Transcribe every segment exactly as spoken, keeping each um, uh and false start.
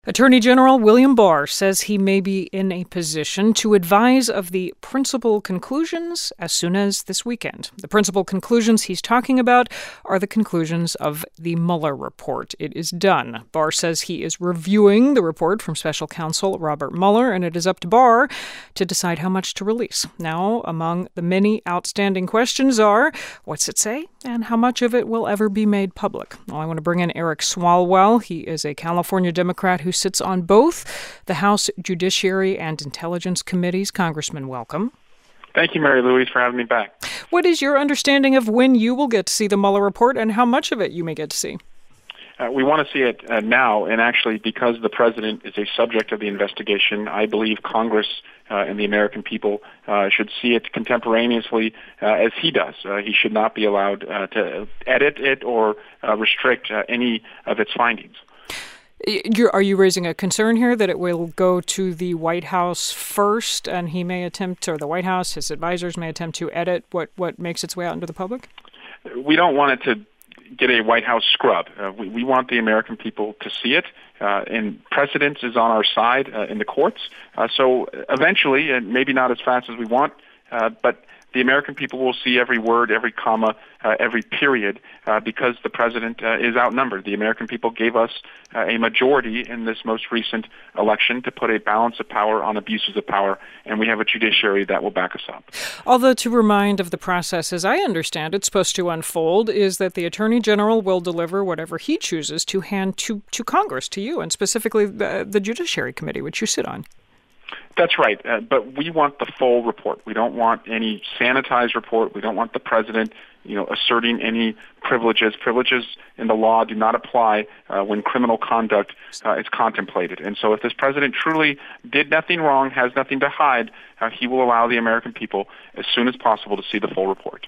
Attorney General William Barr says he may be in a position to advise of the principal conclusions as soon as this weekend. The principal conclusions he's talking about are the conclusions of the Mueller report. It is done. Barr says he is reviewing the report from special counsel Robert Mueller, and it is up to Barr to decide how much to release. Now, among the many outstanding questions are, what's it say, and how much of it will ever be made public? Well, I want to bring in Eric Swalwell. He is a California Democrat who sits on both the House Judiciary and Intelligence Committees. Congressman, welcome. Thank you, Mary Louise, for having me back. What is your understanding of when you will get to see the Mueller report and how much of it you may get to see? Uh, we want to see it uh, now, and actually, because the president is a subject of the investigation, I believe Congress uh, and the American people uh, should see it contemporaneously uh, as he does. Uh, he should not be allowed uh, to edit it or uh, restrict uh, any of its findings. You're, are you raising a concern here that it will go to the White House first, and he may attempt, or the White House, his advisors may attempt to edit what, what makes its way out into the public? We don't want it to get a White House scrub. Uh, we, we want the American people to see it, uh, and precedence is on our side uh, in the courts. Uh, so eventually, and maybe not as fast as we want, uh, but the American people will see every word, every comma, uh, every period, uh, because the president uh, is outnumbered. The American people gave us uh, a majority in this most recent election to put a balance of power on abuses of power, and we have a judiciary that will back us up. Although, to remind of the process, as I understand it's supposed to unfold, is that the Attorney General will deliver whatever he chooses to hand to, to Congress, to you, and specifically the, the Judiciary Committee, which you sit on. That's right, uh, but we want the full report. We don't want any sanitized report. We don't want the president, you know, asserting any privileges. Privileges in the law do not apply uh, when criminal conduct uh, is contemplated. And so if this president truly did nothing wrong, has nothing to hide, uh, he will allow the American people as soon as possible to see the full report.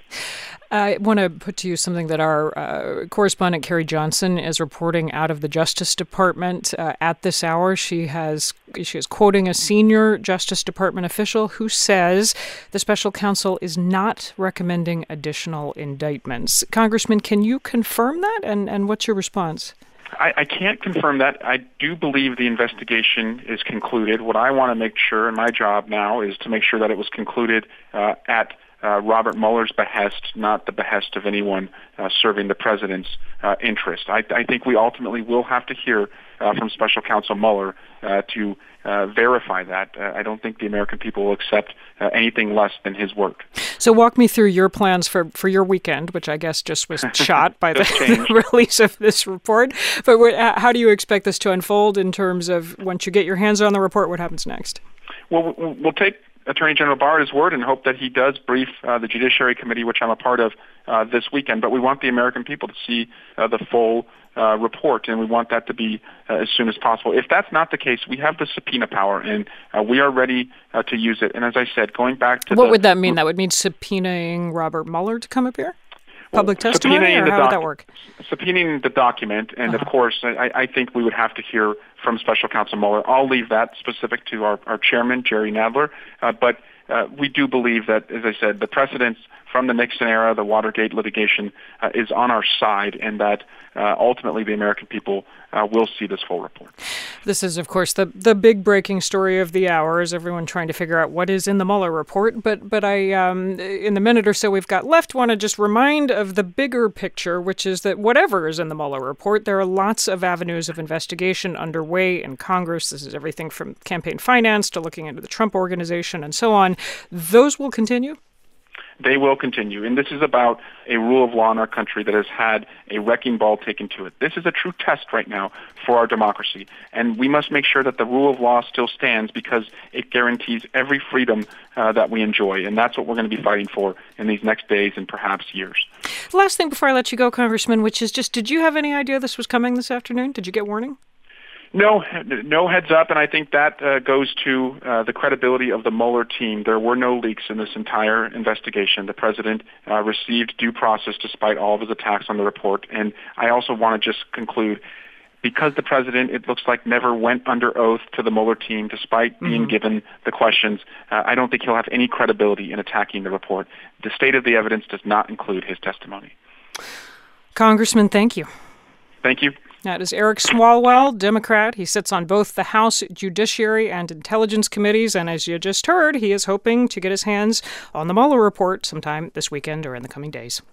I want to put to you something that our uh, correspondent, Carrie Johnson, is reporting out of the Justice Department uh, at this hour. She has she is quoting a senior Justice Department official who says the special counsel is not recommending additional indictments. Congressman, can you confirm that? And, and what's your response? I, I can't confirm that. I do believe the investigation is concluded. What I want to make sure, and my job now, is to make sure that it was concluded uh, at Uh, Robert Mueller's behest, not the behest of anyone uh, serving the president's uh, interest. I, I think we ultimately will have to hear uh, from Special Counsel Mueller uh, to uh, verify that. Uh, I don't think the American people will accept uh, anything less than his work. So walk me through your plans for, for your weekend, which I guess just was shot by the, the release of this report. But what, how do you expect this to unfold in terms of once you get your hands on the report, what happens next? Well, we'll take Attorney General Barr at his word and hope that he does brief uh, the Judiciary Committee, which I'm a part of, uh, this weekend. But we want the American people to see uh, the full uh, report, and we want that to be uh, as soon as possible. If that's not the case, we have the subpoena power, and uh, we are ready uh, to use it. And as I said, going back to What the, would that mean? That would mean subpoenaing Robert Mueller to come up here? Public well, testimony, or how doc- would that work? Subpoenaing the document, and uh-huh. of course, I, I think we would have to hear from Special Counsel Mueller. I'll leave that specific to our, our chairman, Jerry Nadler, uh, but Uh, we do believe that, as I said, the precedents from the Nixon era, the Watergate litigation, uh, is on our side, and that uh, ultimately the American people uh, will see this full report. This is, of course, the the big breaking story of the hour, is everyone trying to figure out what is in the Mueller report. But but I, um, in the minute or so we've got left, want to just remind of the bigger picture, which is that whatever is in the Mueller report, there are lots of avenues of investigation underway in Congress. This is everything from campaign finance to looking into the Trump Organization and so on. Those will continue? They will continue. And this is about a rule of law in our country that has had a wrecking ball taken to it. This is a true test right now for our democracy. And we must make sure that the rule of law still stands because it guarantees every freedom uh, that we enjoy. And that's what we're going to be fighting for in these next days and perhaps years. Last thing before I let you go, Congressman, which is just, did you have any idea this was coming this afternoon? Did you get warning? No, no heads up, and I think that uh, goes to uh, the credibility of the Mueller team. There were no leaks in this entire investigation. The president uh, received due process despite all of his attacks on the report. And I also want to just conclude, because the president, it looks like, never went under oath to the Mueller team despite mm-hmm. being given the questions, uh, I don't think he'll have any credibility in attacking the report. The state of the evidence does not include his testimony. Congressman, thank you. Thank you. That is Eric Swalwell, Democrat. He sits on both the House Judiciary and Intelligence Committees, and as you just heard, he is hoping to get his hands on the Mueller report sometime this weekend or in the coming days.